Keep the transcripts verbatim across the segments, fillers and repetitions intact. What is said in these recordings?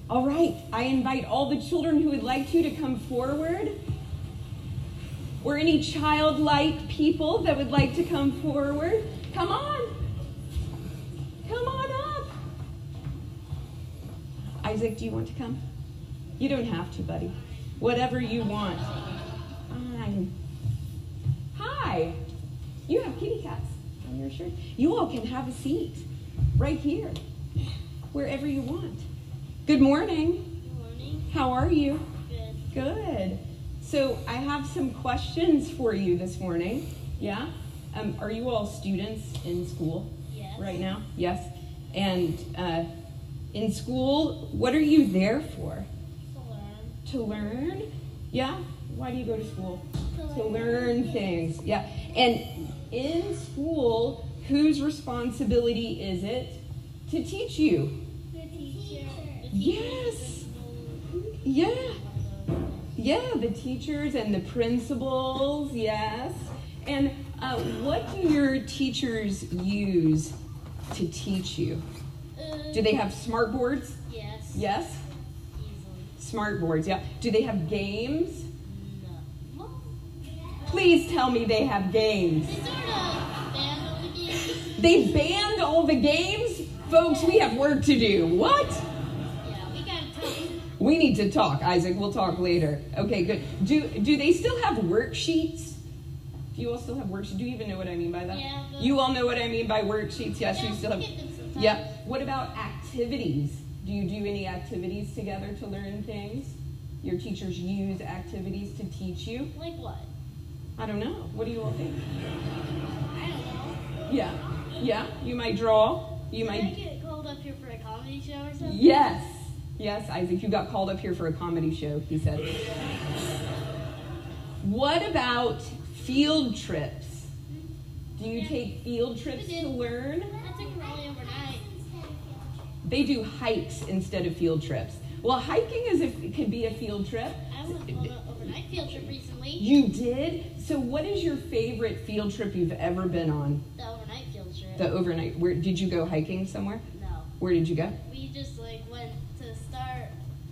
All right, I invite all the children who would like to to come forward, or any childlike people that would like to come forward. Come on. Come on up. Isaac, do you want to come? You don't have to, buddy. Whatever you want. Fine. Hi. You have kitty cats on your shirt. You all can have a seat right here, wherever you want. Good morning. Good morning. How are you? Good. Good. So I have some questions for you this morning. Yeah? Um, are you all students in school Yes. right now? Yes. And uh, in school, what are you there for? To learn. To learn? Yeah? Why do you go to school? To To learn things. Yeah. And in school, whose responsibility is it to teach you? The teacher. The Yes. Yeah. Yeah, the teachers and the principals, yes. And uh, what do your teachers use to teach you? Uh, Do they have smart boards? Yes. Yes? Easily. Smart boards, yeah. Do they have games? No. Please tell me they have games. They sort of banned all the games. They banned all the games? Folks, we have work to do. What? Yeah, we gotta talk. We need to talk, Isaac. We'll talk later. Okay, good. Do do they still have worksheets? Do you all still have worksheets? Do you even know what I mean by that? Yeah. but- You all know what I mean by worksheets? Yes, Yeah, you still we have. get them sometimes. Yeah. What about activities? Do you do any activities together to learn things? Your teachers use activities to teach you? Like what? I don't know. What do you all think? I don't know. Yeah. Yeah. You might draw. You Did I might. get called up here for a comedy show or something? Yes. Yes, Isaac. You got called up here for a comedy show, he said. What about field trips? Do you take field trips We did. to learn? I took a rally overnight. They do hikes instead of field trips. Well, hiking is a, it could be a field trip. I went on an overnight field trip recently. You did? So what is your favorite field trip you've ever been on? The overnight field trip. The overnight. Where did you go hiking somewhere? No. Where did you go? We just like went to start,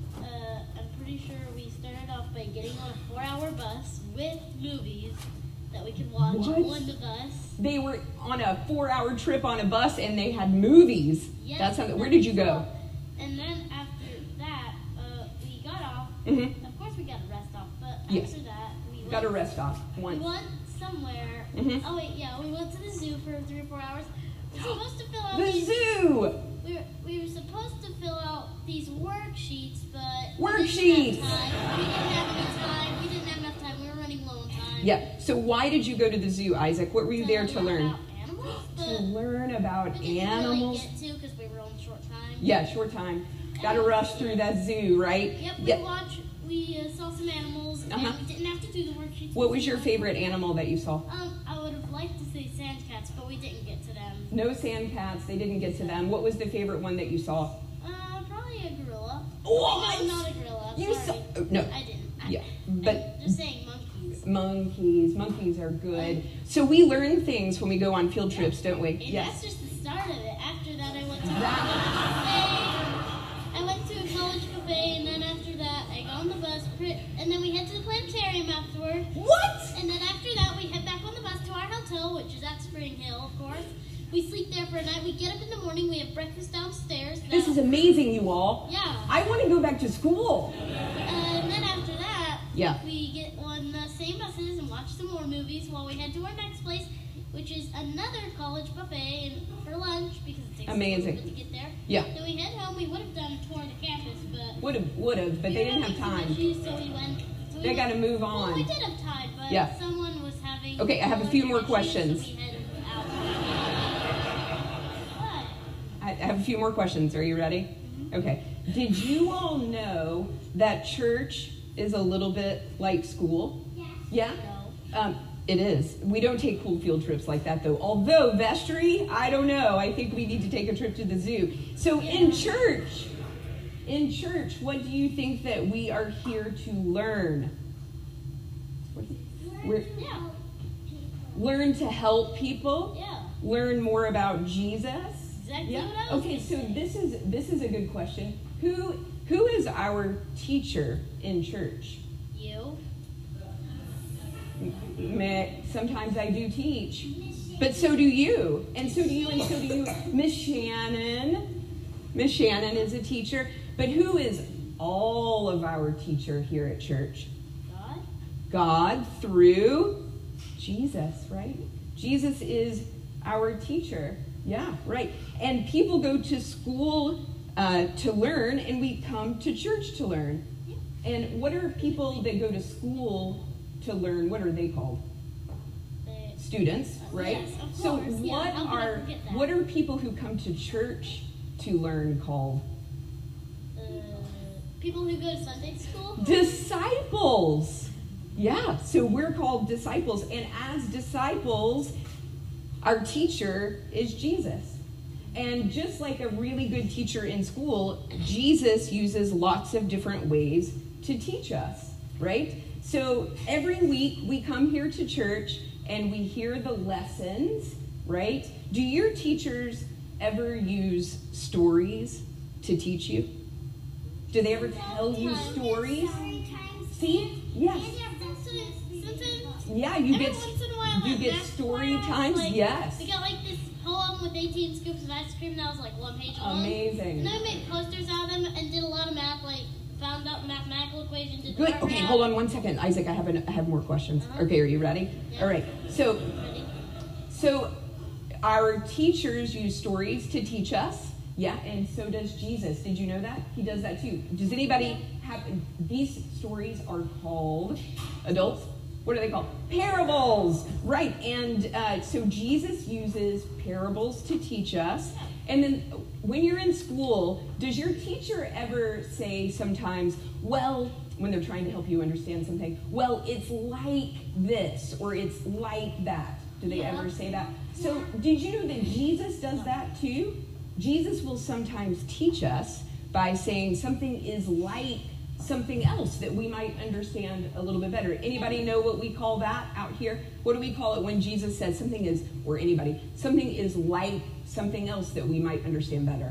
uh, I'm pretty sure we started off by getting on a four hour bus with movies that we could watch What? on the bus. They were on a four-hour trip on a bus and they had movies. Yes, That's how. and Where then did you go? And then after that, uh, we got off. Mm-hmm. Of course we got to rest off, but Yes. after that, we went, Got a rest off we once. went somewhere. Mhm. Oh wait, yeah, we went to the zoo for three or four hours. We were supposed to fill out The these. zoo. We were, we were supposed to fill out these worksheets, but Worksheets. We didn't have time. We didn't have any time. We didn't have enough time. We were running low on time. Yeah. So why did you go to the zoo, Isaac? What were you there to learn? About animals, To but learn about we didn't animals. really get to because we were on short time. Yeah, short time. Got to rush through that zoo, right? Yep, we Yeah. watched, we uh, saw some animals, Uh-huh. and we didn't have to do the worksheets. What was your favorite animal that you saw? Um, I would have liked to say sand cats, but we didn't get to them. No sand cats. They didn't get to them. What was the favorite one that you saw? Uh, probably a gorilla. What? No, not a gorilla. You sorry. saw? Oh, no. I didn't. I, Yeah, I'm but just saying monkeys. monkeys. Monkeys are good. So we learn things when we go on field trips, don't we? And that's just the start of it. After that, I went to a That- college buffet. I went to a college buffet, and then after that, I got on the bus, pri- and then we head to the planetarium afterward. What? And then after that, we head back on the bus to our hotel, which is at Spring Hill, of course. We sleep there for a night. We get up in the morning. We have breakfast downstairs. This Now- is amazing, you all. Yeah. I want to go back to school. And then after that, Yeah. we get on the same buses and watch some more movies while we head to our next place, which is another college buffet and for lunch because it takes Amazing. a little bit to get there. Yeah. Then we head home. We would have done a tour of the campus, but Would have, would have, but we they were didn't have having too time. much use, so we went. So we They got went- to move Well, we on. did have time, but Yeah. someone was having. Okay, I have a few more issues, questions. So we headed out. What? I have a few more questions. Are you ready? Okay. Did you all know that church is a little bit like school? Yeah? No. Um, it is. We don't take cool field trips like that, though. Although, vestry, I don't know. I think we need to take a trip to the zoo. So, in church, in church, what do you think that we are here to learn? What do you- We're, Yeah. learn to help people? Yeah. Learn more about Jesus? Exactly Yeah. what I was Okay, gonna so say. this is this is a good question. Who who is our teacher in church? You. May- Sometimes I do teach, but so do you, and so do you, and so do you. Miss Shannon. Miss Shannon is a teacher, but who is all of our teacher here at church? God. God through Jesus, right? Jesus is our teacher. Yeah, right. And people go to school uh, to learn, and we come to church to learn. Yeah. And what are people that go to school to learn? What are they called? The- Students, right? Yes, of So course. Yeah, what how could I are forget that? what are people who come to church to learn called? Uh, people who go to Sunday school. Disciples. Yeah, so we're called disciples, and as disciples, our teacher is Jesus. And just like a really good teacher in school, Jesus uses lots of different ways to teach us, right? So every week we come here to church and we hear the lessons, right? Do your teachers ever use stories to teach you? Do they ever tell you stories? See? Yes. Yeah, you Every get once in a while you at get math story class, times. like, Yes. We got like this poem with eighteen scoops of ice cream that was like one page long. Amazing. And then I made posters out of them and did a lot of math, like found out mathematical equations. Did Good. the Okay, hold on one second, Isaac. I have an, I have more questions. Uh-huh. Okay, are you ready? Yeah. All right. So Ready? so our teachers use stories to teach us. Yeah, and so does Jesus. Did you know that? He does that too. Does anybody have these stories are called adults? What are they called? Parables. Right. And uh, so Jesus uses parables to teach us. And then when you're in school, does your teacher ever say sometimes, well, when they're trying to help you understand something, well, it's like this or it's like that? Do they Yeah. ever say that? So did you know that Jesus does that too? Jesus will sometimes teach us by saying something is like something else that we might understand a little bit better. Anybody know what we call that out here? What do we call it when Jesus says something is, or anybody, something is like something else that we might understand better?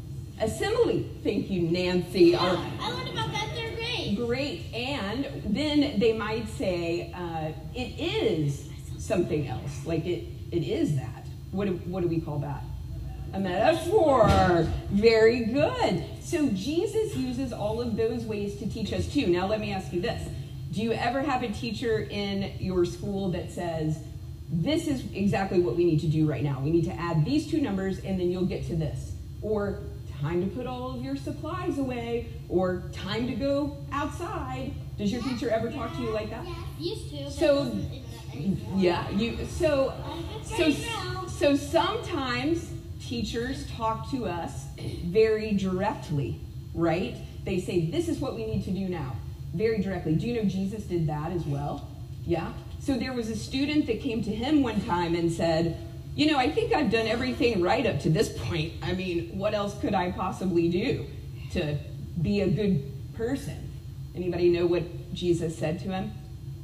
A simile. Thank you, Nancy. Yeah, Or- I learned about that in third grade. Great. And then they might say, uh, it is something else. Like it, it is that. What do, what do we call that? A metaphor. Very good. So Jesus uses all of those ways to teach us too. Now let me ask you this. Do you ever have a teacher in your school that says, this is exactly what we need to do right now. We need to add these two numbers and then you'll get to this. Or time to put all of your supplies away. Or time to go outside. Does your teacher ever talk to you like that? Used to, but So- it wasn't in the, anymore. Yeah, you so so Right now. so sometimes teachers talk to us very directly, right? They say, this is what we need to do now, very directly. Do you know Jesus did that as well? Yeah? So there was a student that came to him one time and said, you know, I think I've done everything right up to this point. I mean, what else could I possibly do to be a good person? Anybody know what Jesus said to him?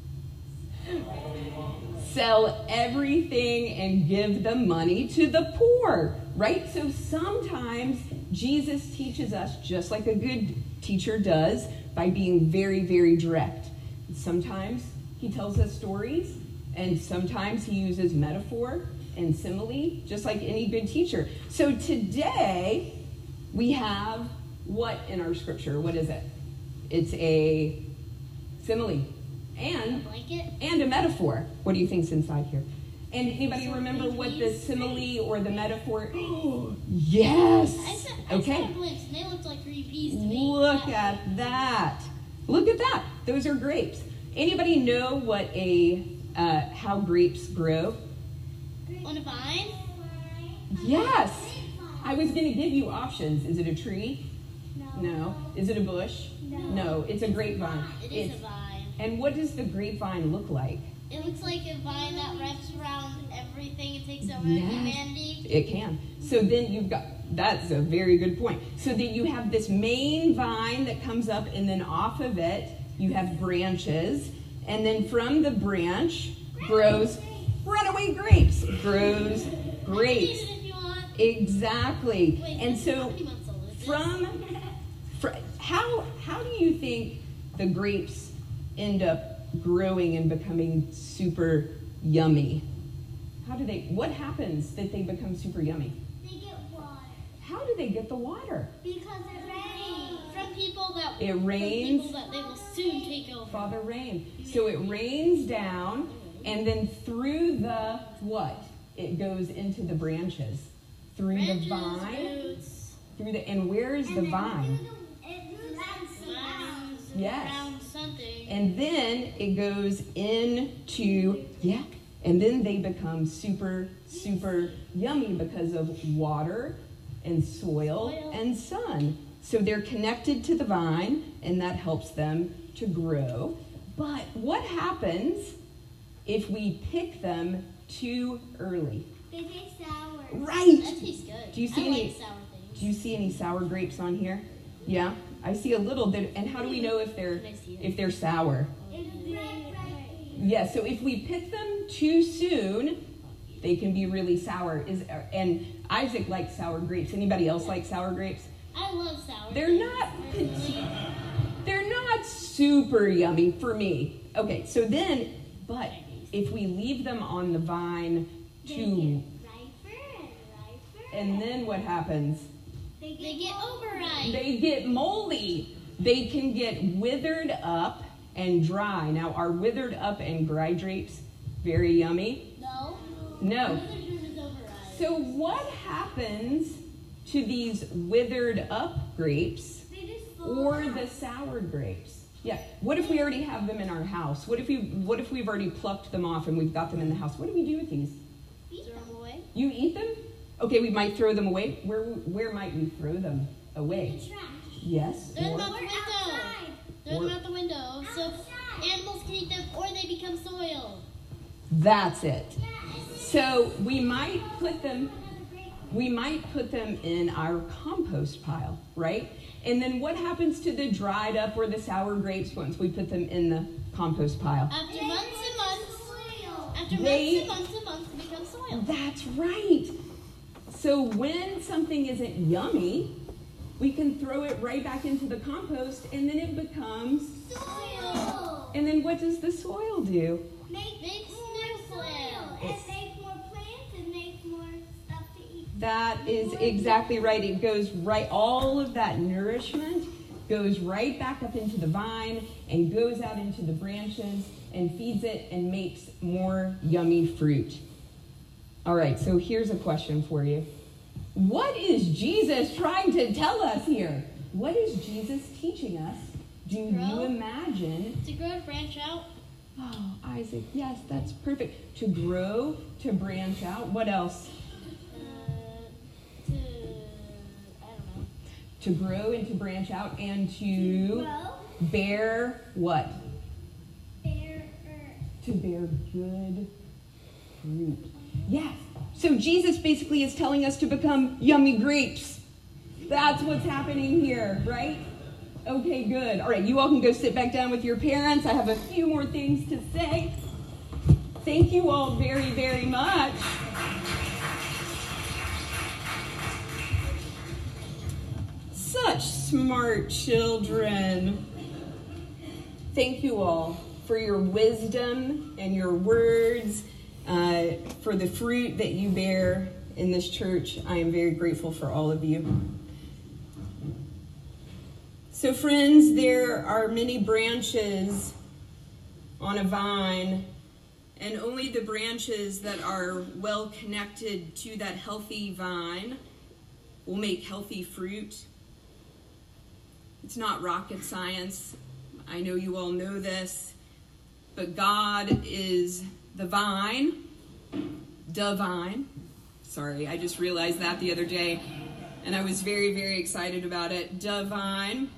Sell everything and give the money to the poor, right? So sometimes Jesus teaches us, just like a good teacher does, by being very, very direct. Sometimes he tells us stories, and sometimes he uses metaphor and simile, just like any good teacher. So today, we have what in our scripture? What is it? It's a simile. And Blanket. and a metaphor. What do you think's inside here? And anybody So remember big what the leaves. simile or the metaphor? Yes. I said, I Okay. said blimps, and they looked like green peas to me. Look That- at that. Look at that. Those are grapes. Anybody know what a uh, how grapes grow? On a vine? Yes. I was going to give you options. Is it a tree? No. No. Is it a bush? No. No. It's a grapevine. It is It's- a vine. And what does the grapevine look like? It looks like a vine that wraps around everything and takes over Yes. humanity. It can. So then you've got, that's a very good point. So then you have this main vine that comes up, and then off of it, you have branches. And then from the branch grows runaway grapes. Grows You can grapes. eat it if you want. Exactly. Wait, And how so many months old is this? from For, how how do you think the grapes end up growing and becoming super yummy? How do they, what happens that they become super yummy? They get water. How do they get the water? Because it rains. From people that It rains. From people that they will soon take over. Father rain. So it rains down, and then through the what? It goes into the branches. Through Branches, the vine. roots, Through the, and where's the vine? vines, Yes. around something. And then it goes into, yeah, and then they become super, super yummy because of water and soil Soil. and sun. So they're connected to the vine, and that helps them to grow. But what happens if we pick them too early? They taste sour. Right. That tastes good. Do you see I any- like sour things. Do you see any sour grapes on here? Yeah, I see a little bit. And how do we know if they're Can I see it? if they're sour? Yeah, so if we pick them too soon, they can be really sour. Is and Isaac likes sour grapes. Anybody else like sour grapes? I love sour They're things. not Personally. they're not super yummy for me. Okay, so then, but if we leave them on the vine too, and then what happens? They get, they get overripe. They get moldy. They can get withered up and dry. Now, are withered up and dry grapes very yummy? no. No. Another term is overripe. So what happens to these withered up grapes They just fall or out. the sour grapes? Yeah. What if we already have them in our house? What if we what if we've already plucked them off and we've got them in the house? What do we do with these? Throw them away. You eat them? Okay, we might throw them away. Where where might we throw them away? The trash. Yes. Throw them Or- out the window. Throw them out the window. So animals can eat them or they become soil. That's it. So we might put them we might put them in our compost pile, right? And then what happens to the dried up or the sour grapes once we put them in the compost pile? After months and months, after They- months and months and months, it becomes soil. That's right. So when something isn't yummy, we can throw it right back into the compost and then it becomes, Soil. and then what does the soil do? Make, makes new soil. It's- And make more plants and make more stuff to eat. That is exactly right. It goes right, all of that nourishment goes right back up into the vine and goes out into the branches and feeds it and makes more yummy fruit. All right, so here's a question for you. What is Jesus trying to tell us here? What is Jesus teaching us? Do you Grow. imagine? To grow, to branch out. Oh, Isaac, yes, that's perfect. To grow, to branch out. What else? Uh, to, I don't know. To grow and to branch out and to Grow. bear what? Bear. To bear good fruit. Yes. So Jesus basically is telling us to become yummy grapes. That's what's happening here, right? Okay, good. All right, you all can go sit back down with your parents. I have a few more things to say. Thank you all very, very much. Such smart children. Thank you all for your wisdom and your words, uh, for the fruit that you bear in this church. I am very grateful for all of you. So friends, there are many branches on a vine, and only the branches that are well connected to that healthy vine will make healthy fruit. It's not rocket science. I know you all know this, but God is the vine, divine. Sorry, I just realized that the other day, and I was very, very excited about it. Divine.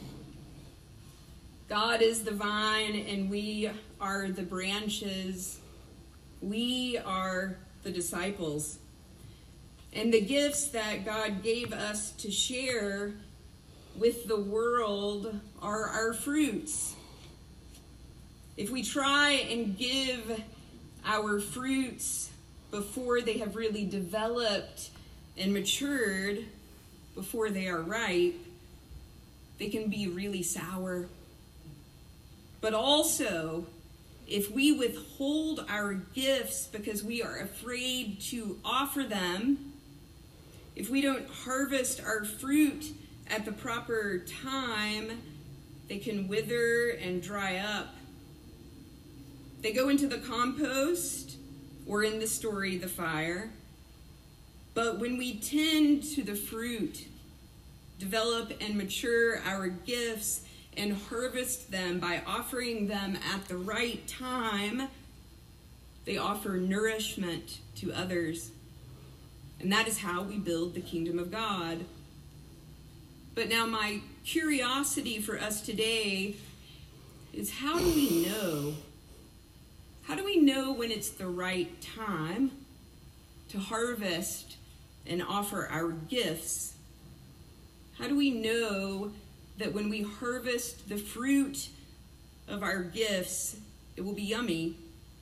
God is the vine, and we are the branches. We are the disciples. And the gifts that God gave us to share with the world are our fruits. If we try and give our fruits before they have really developed and matured, before they are ripe, they can be really sour. But also, if we withhold our gifts because we are afraid to offer them, if we don't harvest our fruit at the proper time, they can wither and dry up. They go into the compost, or in the story, the fire. But when we tend to the fruit, develop and mature our gifts, and harvest them by offering them at the right time, they offer nourishment to others. And that is how we build the kingdom of God. But now my curiosity for us today is, how do we know? How do we know when it's the right time to harvest and offer our gifts? How do we know that when we harvest the fruit of our gifts, it will be yummy?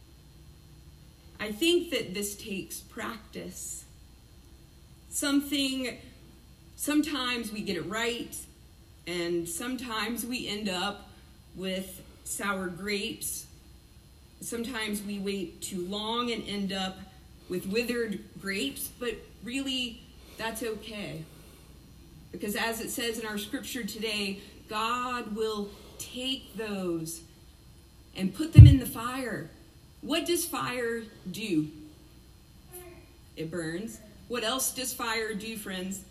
I think that this takes practice. Something, sometimes we get it right, and sometimes we end up with sour grapes. Sometimes we wait too long and end up with withered grapes, but really, that's okay. Because as it says in our scripture today, God will take those and put them in the fire. What does fire do? It burns. What else does fire do, friends?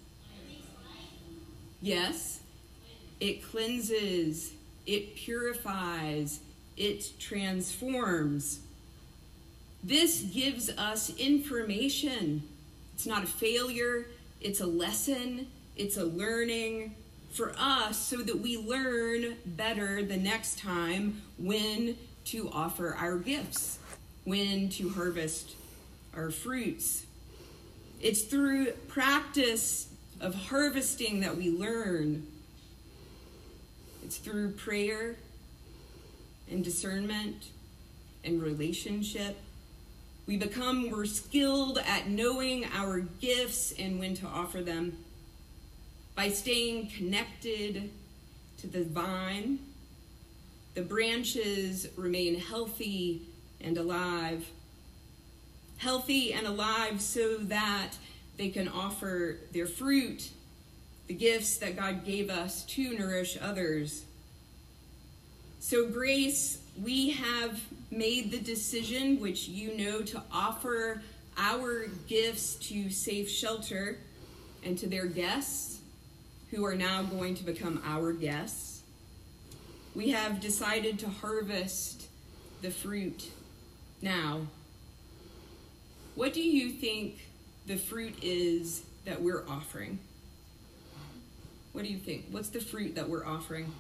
Yes. It cleanses. It purifies. It transforms. This gives us information. It's not a failure. It's a lesson. It's a learning for us so that we learn better the next time when to offer our gifts, when to harvest our fruits. It's through practice of harvesting that we learn. It's through prayer and discernment and relationship. We become more skilled at knowing our gifts and when to offer them. By staying connected to the vine, the branches remain healthy and alive. Healthy and alive so that they can offer their fruit, the gifts that God gave us to nourish others. So Grace, we have made the decision, which you know, to offer our gifts to Safe Shelter and to their guests, who are now going to become our guests. We have decided to harvest the fruit now. What do you think the fruit is that we're offering? What do you think? What's the fruit that we're offering?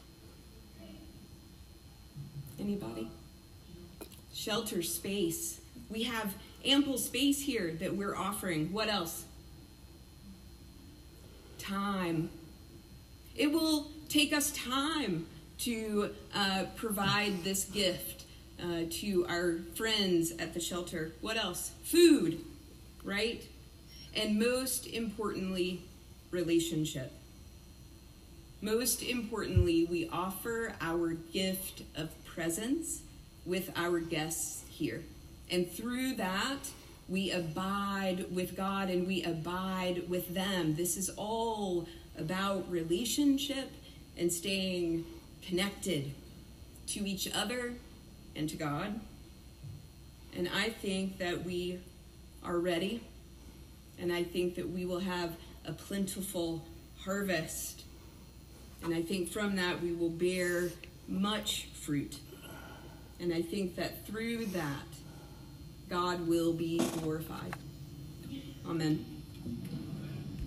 Anybody? Shelter, space. We have ample space here that we're offering. What else? Time. It will take us time to uh, provide this gift uh, to our friends at the shelter. What else? Food, right? And most importantly, relationship. Most importantly, we offer our gift of presence with our guests here. And through that, we abide with God and we abide with them. This is all about relationship and staying connected to each other and to God. And I think that we are ready, and I think that we will have a plentiful harvest. And I think from that we will bear much fruit. And I think that through that, God will be glorified. Amen.